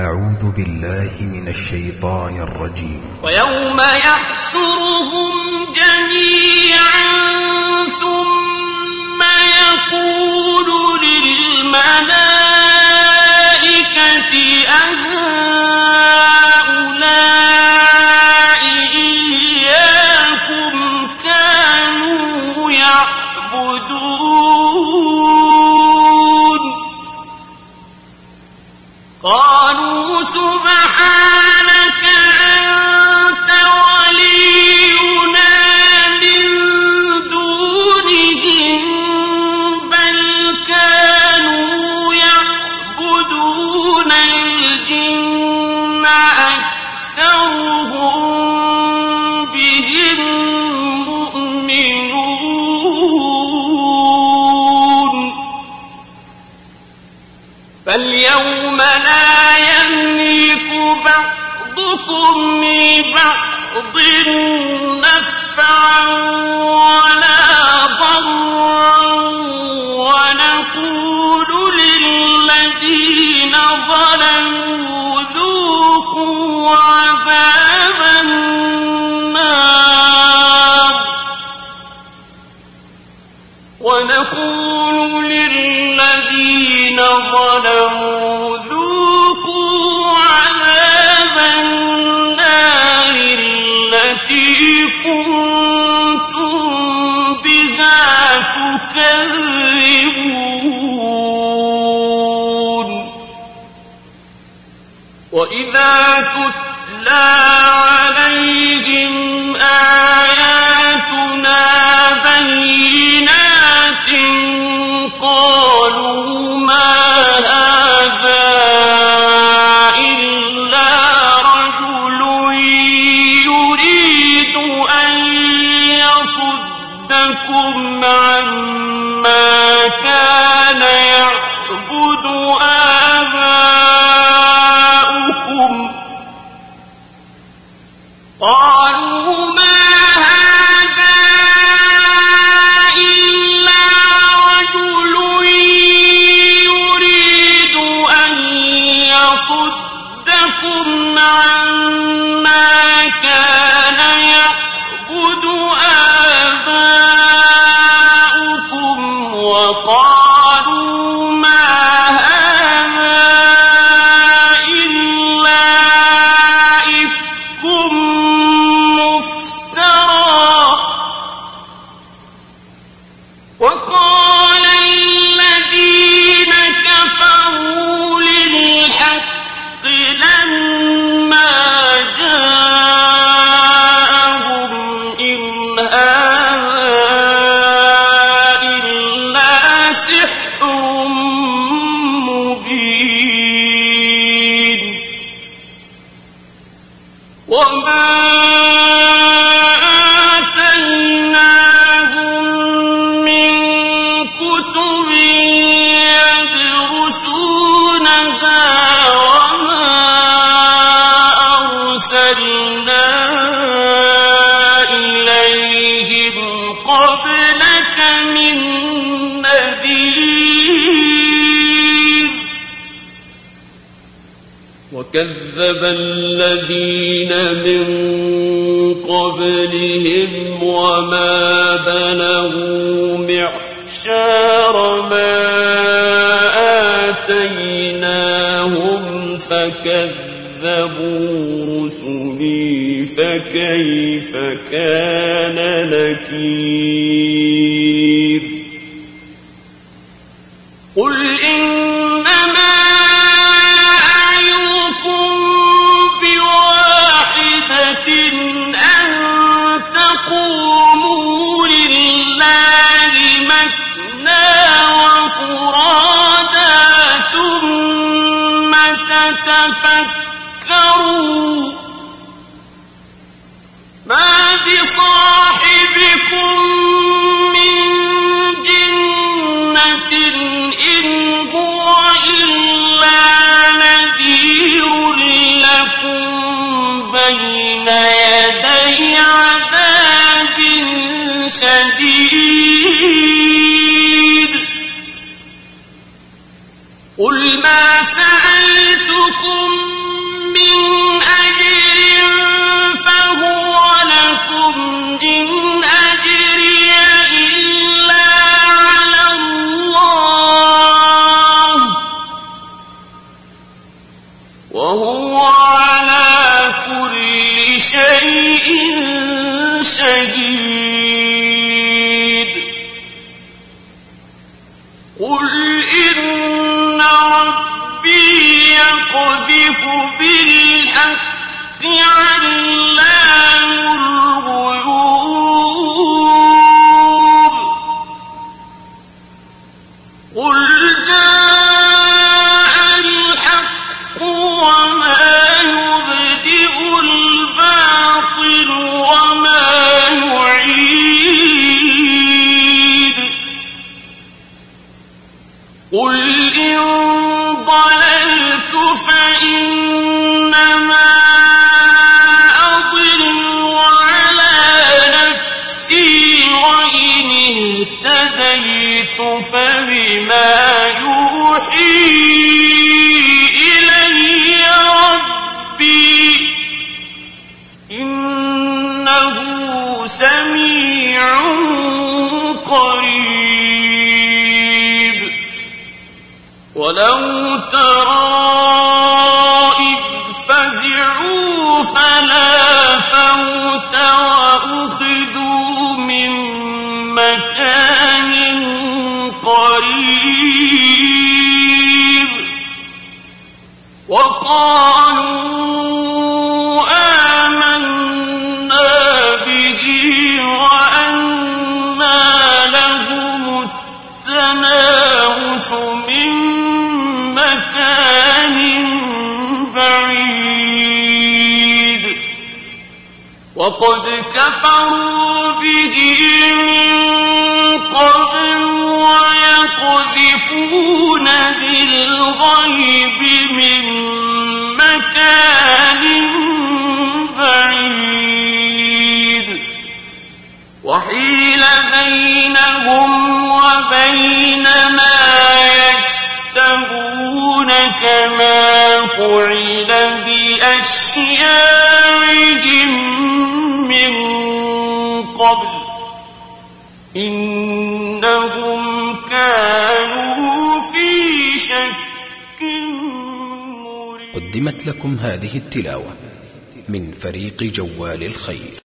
أعوذ بالله من الشيطان الرجيم. ويوم يحشرهم جميعا ثم يقول للملائكة أهؤلاء إياكم كانوا يعبدون قالوا سبحانك أنت ولينا من دونهم بل كانوا يعبدون الجن أكثرهم بهم مؤمنون فاليوم لا يملك بعضكم لبعض نفعا ولا ضرا ونقول للذين ظلموا ذوقوا عذاب النار ونقول للذين ظلموا ذوقوا عذاب النار التي كنتم بها تكذبون وإذا تتلى عليهم آياتنا بينات قالوا ما هذا إلا رجل يريد أن يصدكم عما كان يعبد آباؤكم قالوا ما صدكم عما كان يعبد آباؤكم وقالوا ما هذا إلا إفك مفترى وقال الذين كفروا للحق لما جاءهم إن هذا إلا سحر مبين وما آتيناهم من كتب يدرسونها أرسلنا إليهم قبلك من نذير وكذب الذين من قبلهم وما بلغوا معشار ما آتيناهم فكذبوا رسلي فكيف كان نكير قل إنما أعظكم بواحدة أن تقوموا لله مثنى وفرادا ثم تتفكروا ما بصاحبكم من جنة إن هو إلا نذير لكم بين يدي عذاب شديد قل ما سألتكم وهو على كل شيء شهيد قل إن ربي يقذف بالحق علام الغيوب قل جاء الحق وما يبدئ الباطل وما يعيد قل إن ضللت فإنما أضل على نفسي وإن اهتديت فبما يوحي إلي ربي إنه سميع قريب ولو ترى إذ فزعوا فلا فوت وأخذوا من مكان قريب وقالوا آمنا به وأنى لهم التناوش من مكان بعيد وقد كفروا به من قبل ويقذفون بالغيب من مكان بعيد وحيل بينهم وبين ما يشتهون كما فعل بأشياعهم من قبل إنهم كانوا في شك مريب. قدمت لكم هذه التلاوة من فريق جوال الخير.